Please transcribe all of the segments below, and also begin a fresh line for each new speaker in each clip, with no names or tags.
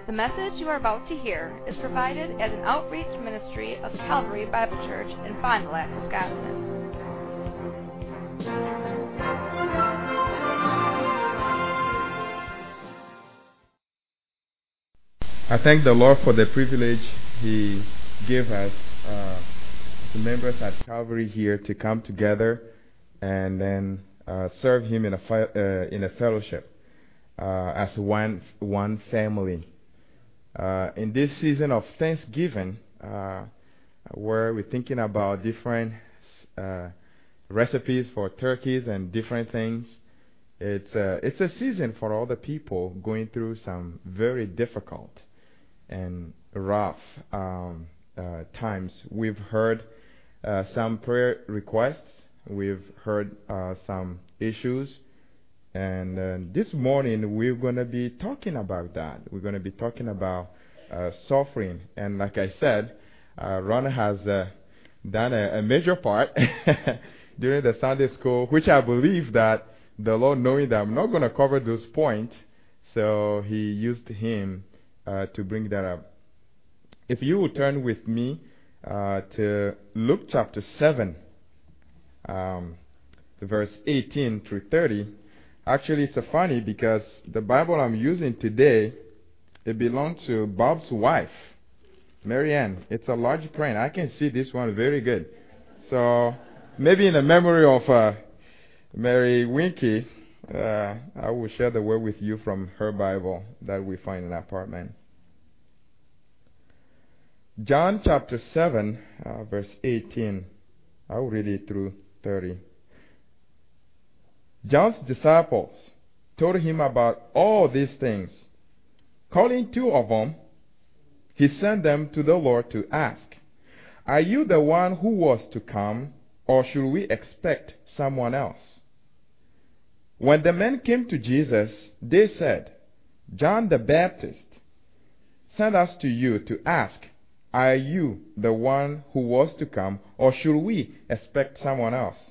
The message you are about to hear is provided as an outreach ministry of Calvary Bible Church in Fond du Lac, Wisconsin.
I thank the Lord for the privilege He gave us, the members at Calvary here, to come together and then serve Him in a fellowship as one family. In this season of Thanksgiving, where we're thinking about different recipes for turkeys and different things, it's a season for all the people going through some very difficult and rough times. We've heard some prayer requests. We've heard some issues. And this morning we're going to be talking about that. We're going to be talking about suffering. And like I said, Ron has done a major part during the Sunday school, which I believe that the Lord, knowing that I'm not going to cover those points, so He used him to bring that up. If you will turn with me to Luke chapter 7, verse 18 through 30. Actually, it's funny because the Bible I'm using today, it belongs to Bob's wife, Mary Ann. It's a large print. I can see this one very good. So maybe in the memory of Mary Winky, I will share the word with you from her Bible that we find in the apartment. John chapter 7, verse 18. I will read it through 30. John's disciples told him about all these things. Calling two of them, he sent them to the Lord to ask, "Are you the one who was to come, or should we expect someone else?" When the men came to Jesus, they said, "John the Baptist sent us to you to ask, 'Are you the one who was to come, or should we expect someone else?'"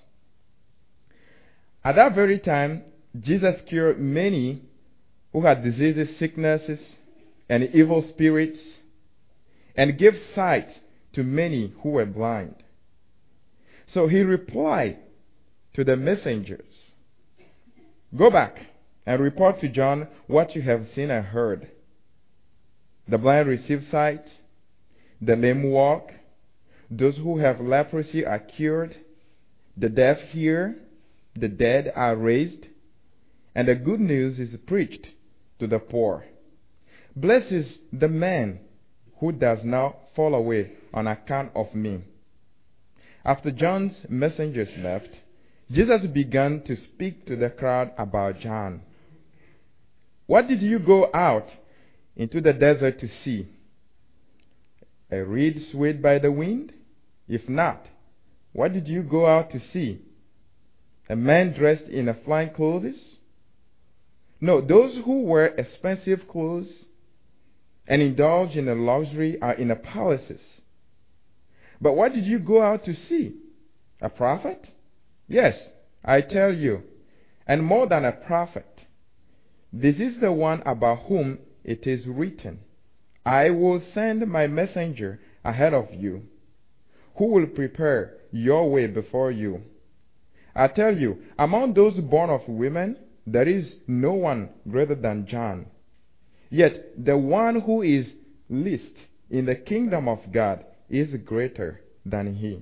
At that very time, Jesus cured many who had diseases, sicknesses, and evil spirits, and gave sight to many who were blind. So He replied to the messengers, "Go back and report to John what you have seen and heard. The blind receive sight, the lame walk, those who have leprosy are cured, the deaf hear, the dead are raised, and the good news is preached to the poor. Blessed is the man who does not fall away on account of me." After John's messengers left, Jesus began to speak to the crowd about John. "What did you go out into the desert to see? A reed swayed by the wind? If not, what did you go out to see? A man dressed in fine clothes? No, those who wear expensive clothes and indulge in luxury are in the palaces. But what did you go out to see? A prophet? Yes, I tell you, and more than a prophet. This is the one about whom it is written, 'I will send my messenger ahead of you, who will prepare your way before you.' I tell you, among those born of women, there is no one greater than John. Yet the one who is least in the kingdom of God is greater than he."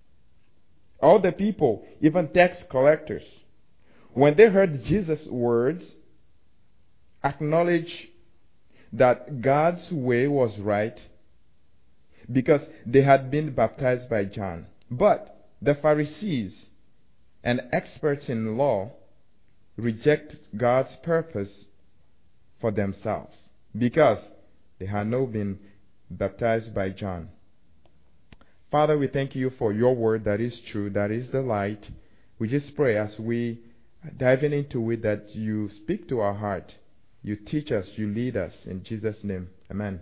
All the people, even tax collectors, when they heard Jesus' words, acknowledged that God's way was right because they had been baptized by John. But the Pharisees and experts in law reject God's purpose for themselves because they had not been baptized by John. Father, we thank you for your word that is true, that is the light. We just pray as we dive into it that you speak to our heart, you teach us, you lead us. In Jesus' name, amen.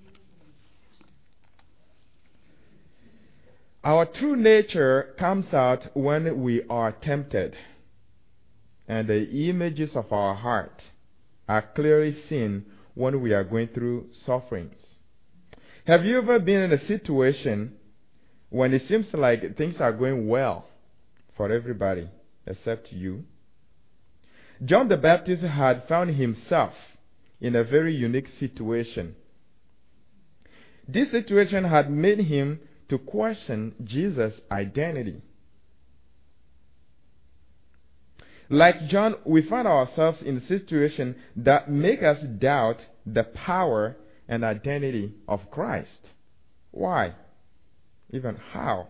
Our true nature comes out when we are tempted, and the images of our heart are clearly seen when we are going through sufferings. Have you ever been in a situation when it seems like things are going well for everybody except you? John the Baptist had found himself in a very unique situation. This situation had made him to question Jesus' identity. Like John, we find ourselves in a situation that make us doubt the power and identity of Christ. Why? Even how?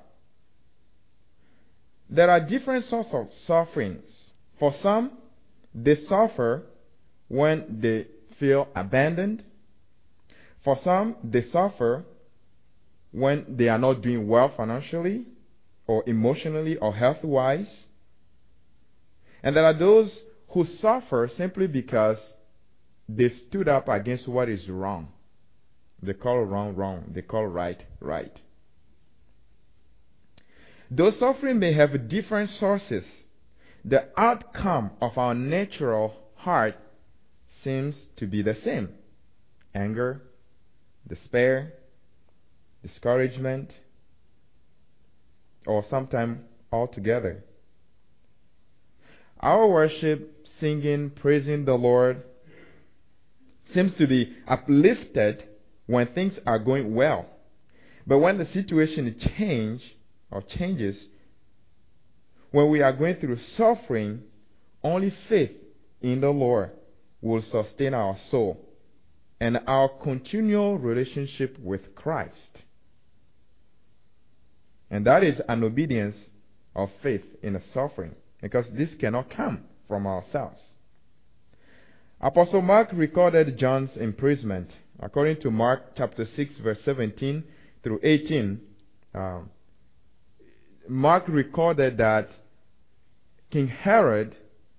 There are different sorts of sufferings. For some, they suffer when they feel abandoned. For some, they suffer when they are not doing well financially or emotionally or health-wise. And there are those who suffer simply because they stood up against what is wrong. They call wrong wrong. They call right right. Though suffering may have different sources, the outcome of our natural heart seems to be the same. Anger, despair, discouragement, or sometimes all together. Our worship, singing, praising the Lord seems to be uplifted when things are going well. But when the situation changes, when we are going through suffering, only faith in the Lord will sustain our soul and our continual relationship with Christ. And that is an obedience of faith in the suffering, because this cannot come from ourselves. Apostle Mark recorded John's imprisonment. According to Mark chapter 6, verse 17 through 18, Mark recorded that King Herod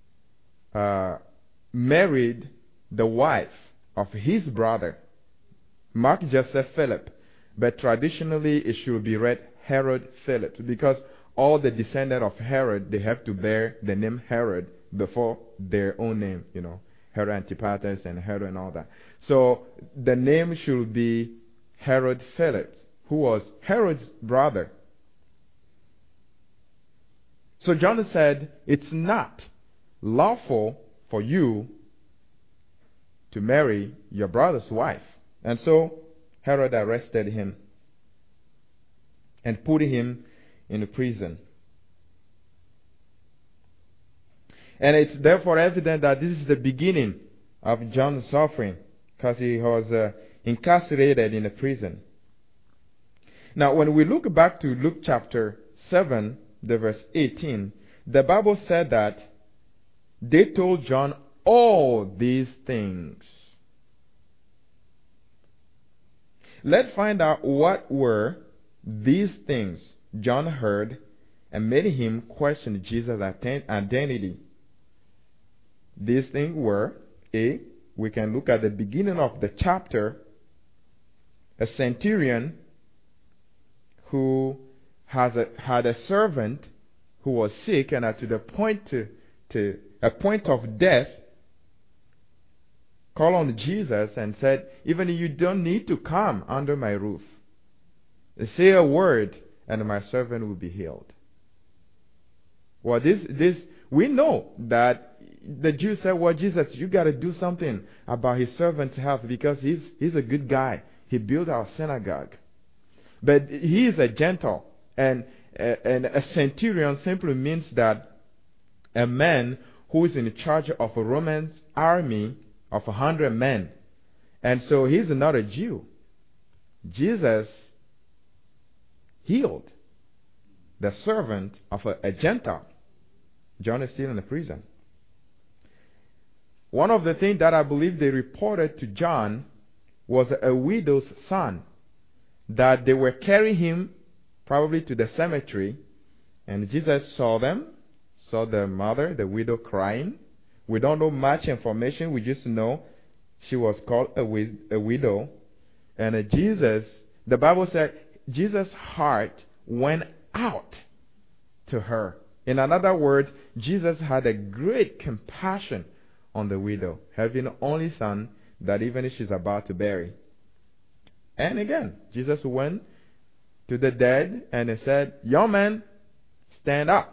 married the wife of his brother. Mark just said Philip, but traditionally it should be read Herod Philip, because all the descendants of Herod, they have to bear the name Herod before their own name, Herod Antipater and Herod and all that. So the name should be Herod Philip, who was Herod's brother. So John said, it's not lawful for you to marry your brother's wife. And so Herod arrested him and put him in prison. And it's therefore evident that this is the beginning of John's suffering, because he was incarcerated in a prison. Now, when we look back to Luke chapter 7, the verse 18, the Bible said that they told John all these things. Let's find out what were these things John heard and made him question Jesus' identity. These things were, A, we can look at the beginning of the chapter, a centurion who had a servant who was sick and at the point to a point of death, called on Jesus and said, even if you don't need to come under my roof, say a word and my servant will be healed. Well, this we know that the Jews said, well, Jesus, you got to do something about his servant's health, because he's a good guy. He built our synagogue. But he is a Gentile. And a centurion simply means that a man who is in charge of a Roman army of 100 men. And so he's not a Jew. Jesus healed the servant of a Gentile. John is still in the prison. One of the things that I believe they reported to John was a widow's son, that they were carrying him probably to the cemetery, and Jesus saw them, saw the mother, the widow, crying. We don't know much information. We just know she was called a widow. And Jesus, the Bible said, Jesus' heart went out to her. In other words, Jesus had a great compassion on the widow, having an only son that even she's about to bury. And again, Jesus went to the dead and he said, young man, stand up.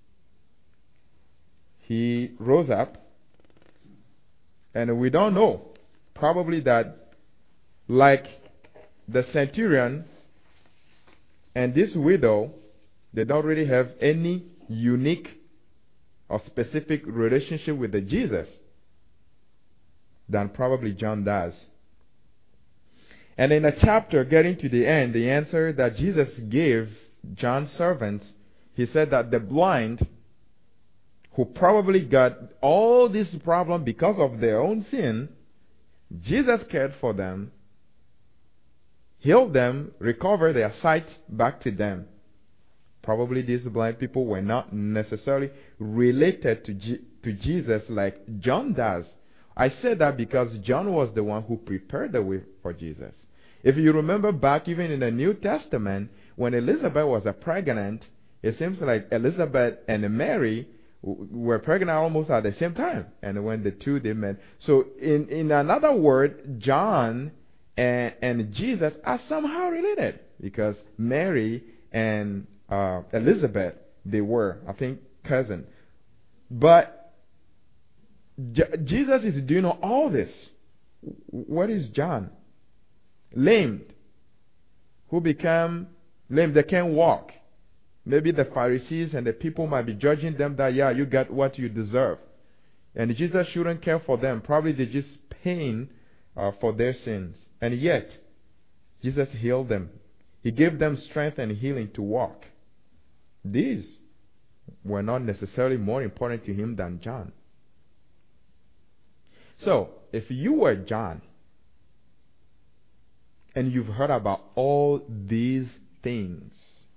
He rose up, and we don't know, probably that like the centurion and this widow, they don't really have any unique or specific relationship with the Jesus than probably John does. And in the chapter getting to the end, the answer that Jesus gave John's servants, he said that the blind, who probably got all this problem because of their own sin, Jesus cared for them, healed them, recovered their sight back to them. Probably these blind people were not necessarily related to Jesus like John does. I said that because John was the one who prepared the way for Jesus. If you remember back even in the New Testament, when Elizabeth was pregnant, it seems like Elizabeth and Mary were pregnant almost at the same time. And when the two they met. So in another word, John and Jesus are somehow related, because Mary and Elizabeth, they were, I think, cousin. But Jesus is doing all this. What is John? Lamed, who become lame, they can't walk. Maybe the Pharisees and the people might be judging them that, yeah, you got what you deserve. And Jesus shouldn't care for them. Probably they're just paying for their sins. And yet, Jesus healed them. He gave them strength and healing to walk. These were not necessarily more important to him than John. So, if you were John, and you've heard about all these things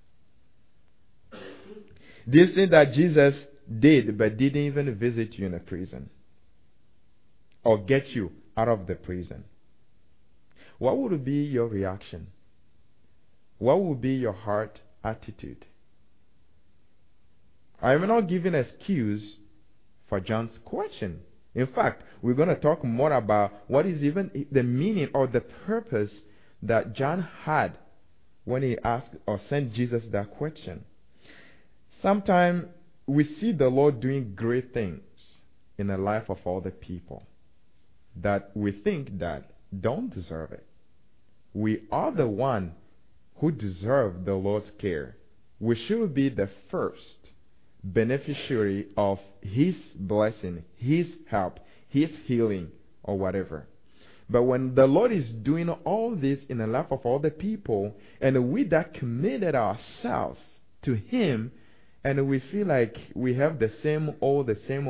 that Jesus did but didn't even visit you in a prison or get you out of the prison, what would be your reaction? What would be your heart attitude? I am not giving an excuse for John's question. In fact, we're going to talk more about what is even the meaning or the purpose that John had when he asked or sent Jesus that question. Sometimes we see the Lord doing great things in the life of other people that we think that don't deserve it. We are the one who deserve the Lord's care. We should be the first beneficiary of His blessing, His help, His healing, or whatever. But when the Lord is doing all this in the life of other people, and we that committed ourselves to Him, and we feel like we have the same old,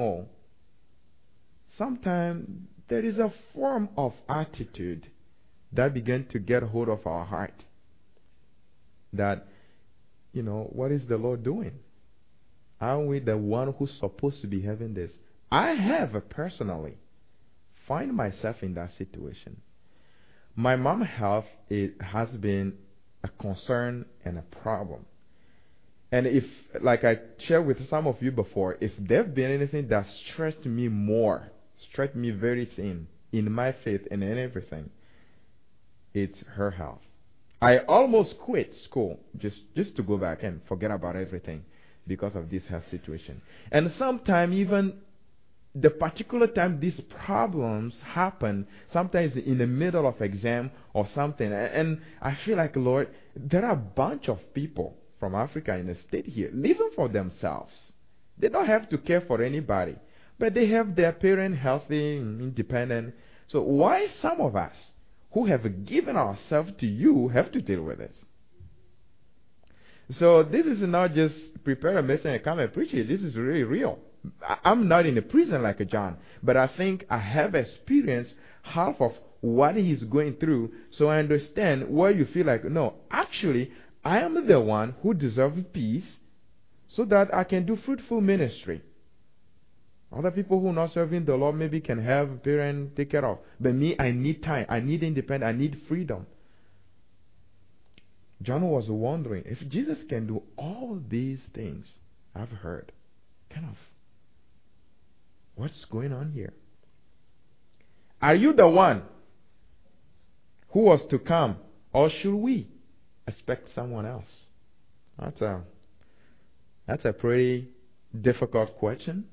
sometimes there is a form of attitude that begins to get hold of our heart. That, what is the Lord doing? Aren't we the one who's supposed to be having this? I have personally find myself in that situation. My mom's health, it has been a concern and a problem. And if, like I shared with some of you before, if there's been anything that stretched me very thin in my faith and in everything, it's her health. I almost quit school just to go back and forget about everything because of this health situation. And sometimes even the particular time these problems happen, sometimes in the middle of exam or something, and I feel like, Lord, there are a bunch of people from Africa in the state here living for themselves. They don't have to care for anybody, but they have their parents healthy, independent. So why some of us who have given ourselves to you have to deal with it? So this is not just prepare a message and come and preach it. This is really real. I'm not in a prison like a John, but I think I have experienced half of what he's going through, so I understand where you feel like, no, actually, I am the one who deserves peace so that I can do fruitful ministry. Other people who are not serving the Lord maybe can have parents take care of. But me, I need time. I need independence. I need freedom. John was wondering, if Jesus can do all these things I've heard, kind of, what's going on here? Are you the one who was to come, or should we expect someone else? That's a pretty difficult question.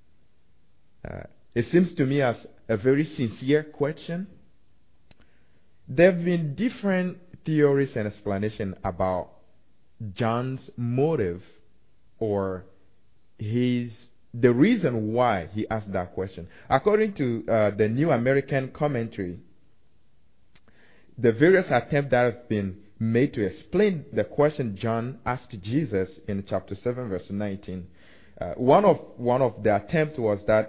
It seems to me as a very sincere question. There have been different theories and explanations about John's motive or the reason why he asked that question. According to the New American Commentary, the various attempts that have been made to explain the question John asked Jesus in chapter 7, verse 19. One of the attempts was that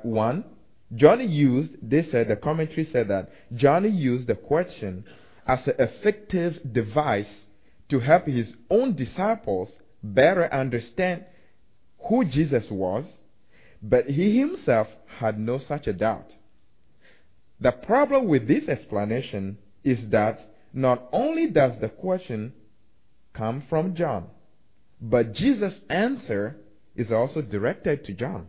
the commentary said that John used the question as an effective device to help his own disciples better understand who Jesus was, but he himself had no such a doubt. The problem with this explanation is that not only does the question come from John, but Jesus' answer is also directed to John.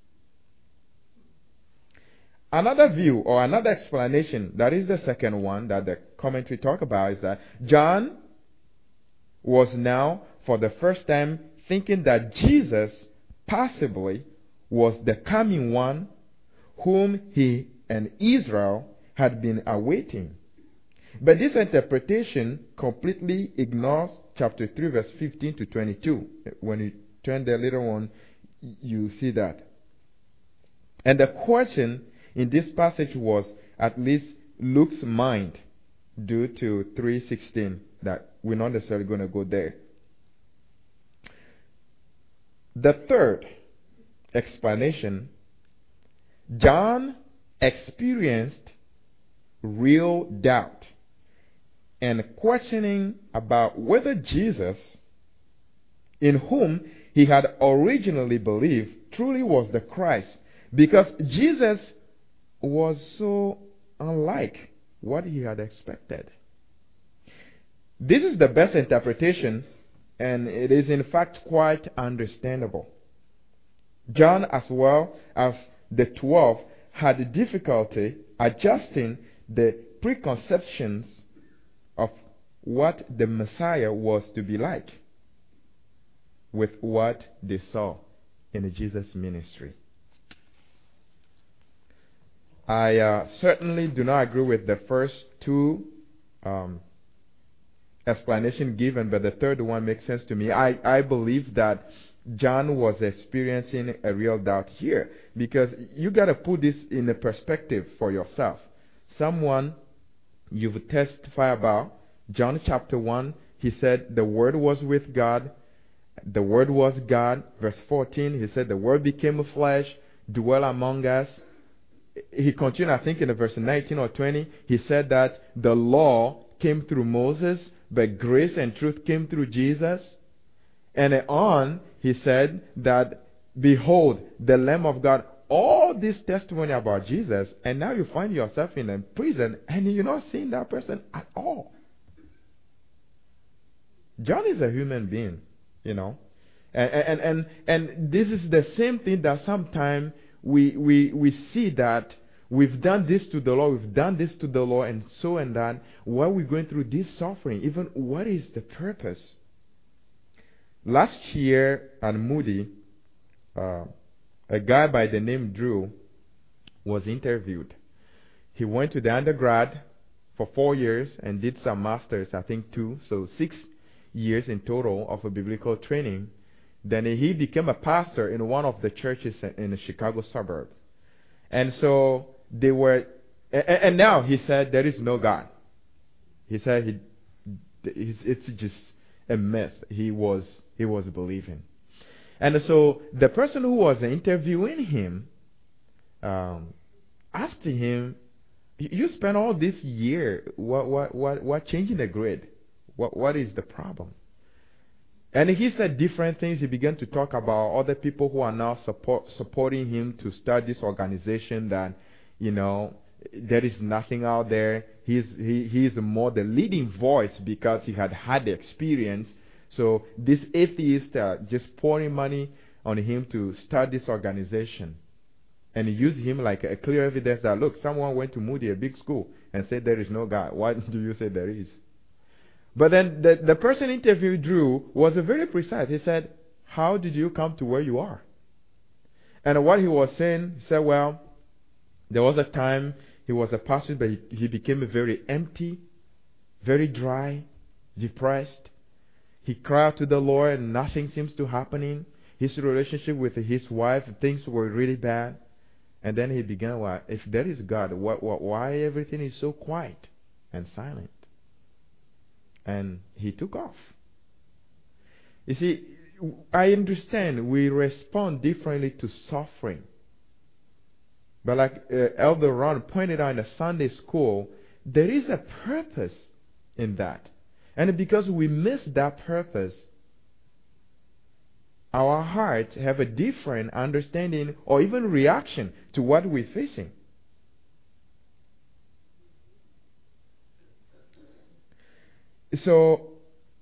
Another view or another explanation, that is the second one that the commentary talk about, is that John was now for the first time thinking that Jesus possibly was the coming one whom he and Israel had been awaiting. But this interpretation completely ignores chapter 3, verse 15 to 22. When you turn there later on, you see that. And the question in this passage was at least Luke's mind due to 3:16, that we're not necessarily going to go there. The third explanation, John experienced real doubt and questioning about whether Jesus, in whom he had originally believed, truly was the Christ, because Jesus was so unlike what he had expected. This is the best interpretation, and it is in fact quite understandable. John, as well as the 12, had difficulty adjusting the preconceptions of what the Messiah was to be like with what they saw in Jesus' ministry. I certainly do not agree with the first two explanations given, but the third one makes sense to me. I believe that John was experiencing a real doubt here, because you got to put this in a perspective for yourself. Someone you've testified about, John chapter 1, he said the Word was with God, the Word was God. Verse 14, he said the Word became a flesh, dwell among us. He continued, I think in verse 19 or 20, he said that the law came through Moses, but grace and truth came through Jesus. And on, he said that, behold, the Lamb of God. All this testimony about Jesus, and now you find yourself in a prison, and you're not seeing that person at all. John is a human being, you know. And this is the same thing that sometimes we see that we've done this to the Lord, we've done this to the Lord, and so and that. While we're going through this suffering, even what is the purpose? Last year at Moody, a guy by the name Drew was interviewed. He went to the undergrad for 4 years and did some masters, I think 2, so 6 years in total of a biblical training. Then he became a pastor in one of the churches in the Chicago suburbs. And so they were, and now he said there is no God. He said it's just a myth he was believing. And so the person who was interviewing him asked him, "You spent all this year, what changing the grid? What is the problem?" And he said different things. He began to talk about other people who are now supporting him to start this organization, that, you know, there is nothing out there. He is more the leading voice because he had the experience. So these atheists are just pouring money on him to start this organization. And he used him like a clear evidence that, look, someone went to Moody, a big school, and said there is no God. Why do you say there is? But then the person interviewed Drew was very precise. He said, how did you come to where you are? And what he was saying, he said, well, there was a time he was a pastor, but he became very empty, very dry, depressed. He cried to the Lord and nothing seems to happening. His relationship with his wife, things were really bad. And then he began, well, if there is God, why everything is so quiet and silent? And he took off. You see, I understand we respond differently to suffering. But like Elder Ron pointed out in the Sunday school, there is a purpose in that. And because we miss that purpose, our hearts have a different understanding or even reaction to what we're facing. So,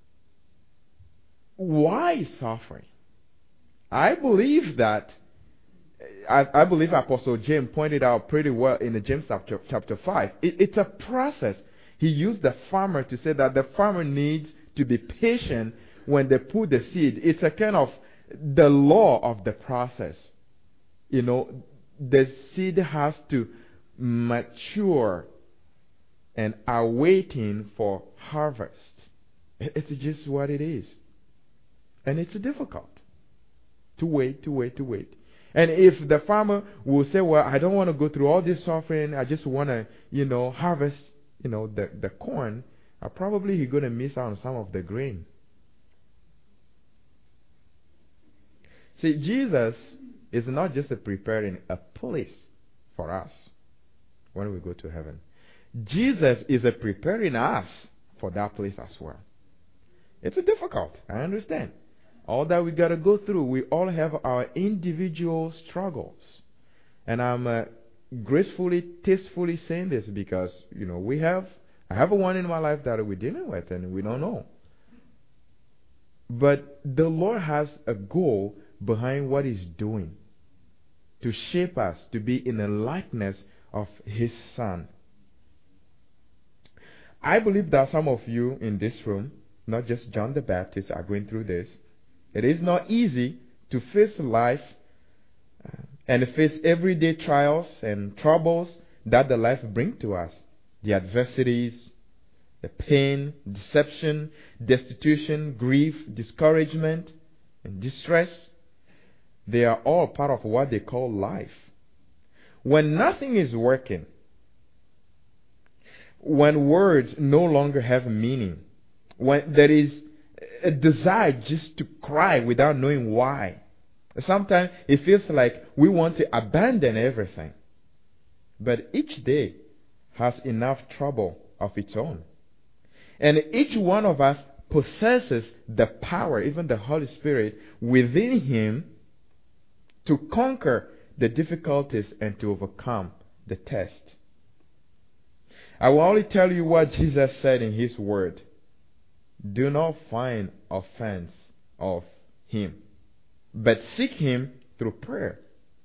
why suffering? I believe that, I believe Apostle James pointed out pretty well in the James chapter 5. It's a process. He used the farmer to say that the farmer needs to be patient when they put the seed. It's a kind of the law of the process. You know, the seed has to mature and are waiting for harvest. It's just what it is. And it's difficult to wait. And if the farmer will say, well, I don't want to go through all this suffering, I just want to, harvest, the corn, probably he's going to miss out on some of the grain. See, Jesus is not just preparing a place for us when we go to heaven. Jesus is preparing us for that place as well. It's difficult, I understand. All that we got to go through, we all have our individual struggles. And I'm gracefully, tastefully saying this because, I have one in my life that we're dealing with and we don't know. But the Lord has a goal behind what He's doing to shape us to be in the likeness of His Son. I believe that some of you in this room, not just John the Baptist, are going through this. It is not easy to face life and face everyday trials and troubles that the life brings to us. The adversities, the pain, deception, destitution, grief, discouragement, and distress. They are all part of what they call life. When nothing is working, when words no longer have meaning, when there is a desire just to cry without knowing why. Sometimes it feels like we want to abandon everything. But each day has enough trouble of its own. And each one of us possesses the power, even the Holy Spirit, within him to conquer the difficulties and to overcome the test. I will only tell you what Jesus said in His Word. Do not find offense of Him, but seek Him through prayer.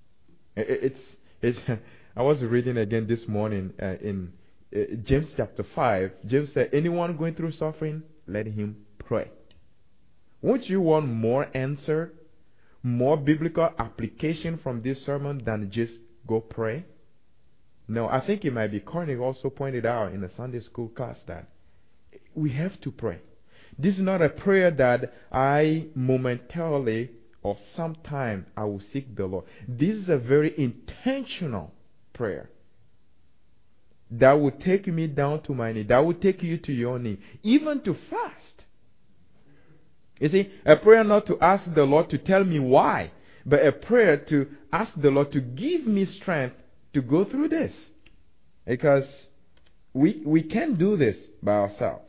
I was reading again this morning in James chapter 5. James said, anyone going through suffering, let him pray. Won't you want more answer, more biblical application from this sermon than just go pray? No, I think it might be Corny also pointed out in the Sunday school class that we have to pray. This is not a prayer that I momentarily or sometime I will seek the Lord. This is a very intentional prayer that will take me down to my knee, that will take you to your knee, even to fast. You see, a prayer not to ask the Lord to tell me why, but a prayer to ask the Lord to give me strength to go through this. Because we can't do this by ourselves.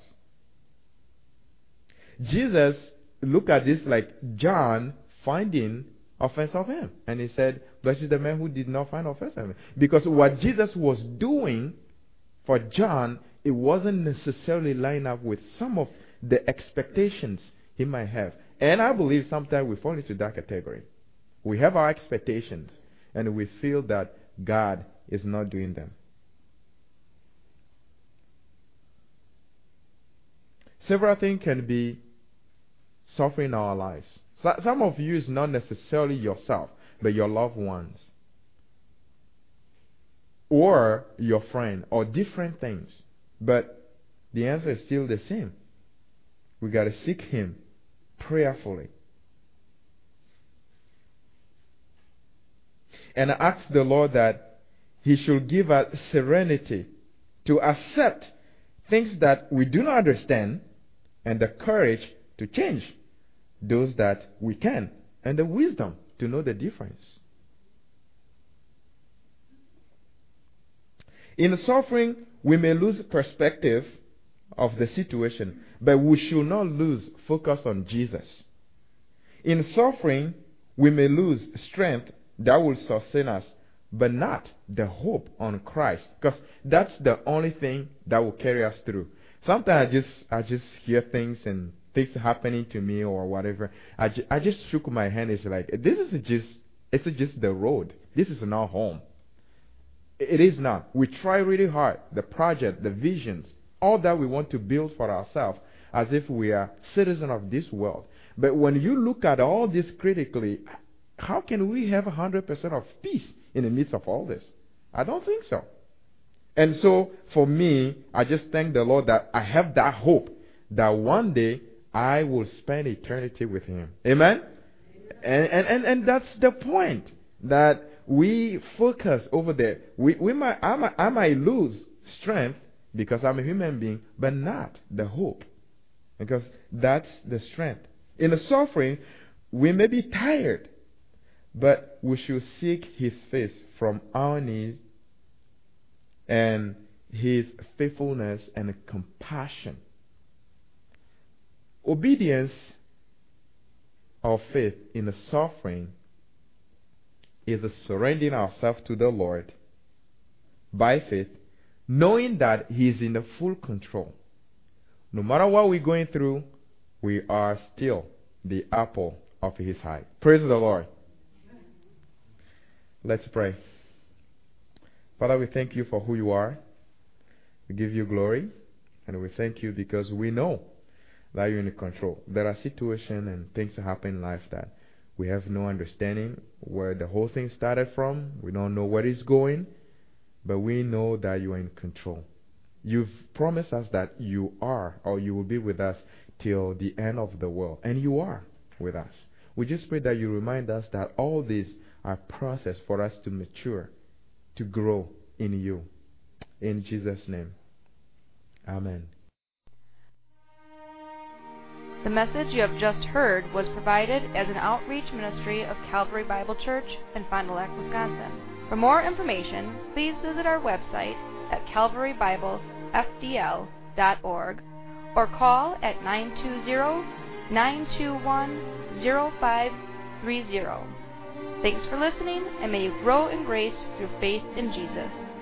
Jesus looked at this like John finding offense of him. And he said, blessed is the man who did not find offense of him. Because what Jesus was doing for John, it wasn't necessarily lined up with some of the expectations he might have. And I believe sometimes we fall into that category. We have our expectations. and we feel that God is not doing them. Several things can be suffering in our lives. Some of you is not necessarily yourself, but your loved ones, or your friend, or different things. But the answer is still the same. We got to seek Him prayerfully and ask the Lord that He should give us serenity to accept things that we do not understand, and the courage to change those that we can, and the wisdom to know the difference. In suffering, we may lose perspective of the situation, but we should not lose focus on Jesus. In suffering, we may lose strength that will sustain us, but not the hope on Christ, because that's the only thing that will carry us through. Sometimes I just hear things and things happening to me or whatever. I just shook my hand. It's like, it's just the road. This is not home. It is not. We try really hard. The project, the visions, all that we want to build for ourselves as if we are citizens of this world. But when you look at all this critically, how can we have 100% of peace in the midst of all this? I don't think so. And so, for me, I just thank the Lord that I have that hope that one day I will spend eternity with Him. Amen? And that's the point, that we focus over there. I might lose strength because I'm a human being, but not the hope, because that's the strength. In the suffering, we may be tired, but we should seek His face from our knees and His faithfulness and compassion. Obedience of faith in the suffering is a surrendering ourselves to the Lord by faith, knowing that He is in the full control. No matter what we're going through, we are still the apple of His eye. Praise the Lord. Let's pray. Father, we thank You for who You are. We give You glory, and we thank You because we know that You're in control. There are situations and things that happen in life that we have no understanding where the whole thing started from. We don't know where it's going, but we know that You are in control. You've promised us that You are, or You will be with us till the end of the world, and You are with us. We just pray that You remind us that all these are process for us to mature, to grow in You. In Jesus' name, amen.
The message you have just heard was provided as an outreach ministry of Calvary Bible Church in Fond du Lac, Wisconsin. For more information, please visit our website at calvarybiblefdl.org or call at 920-921-0530. Thanks for listening, and may you grow in grace through faith in Jesus.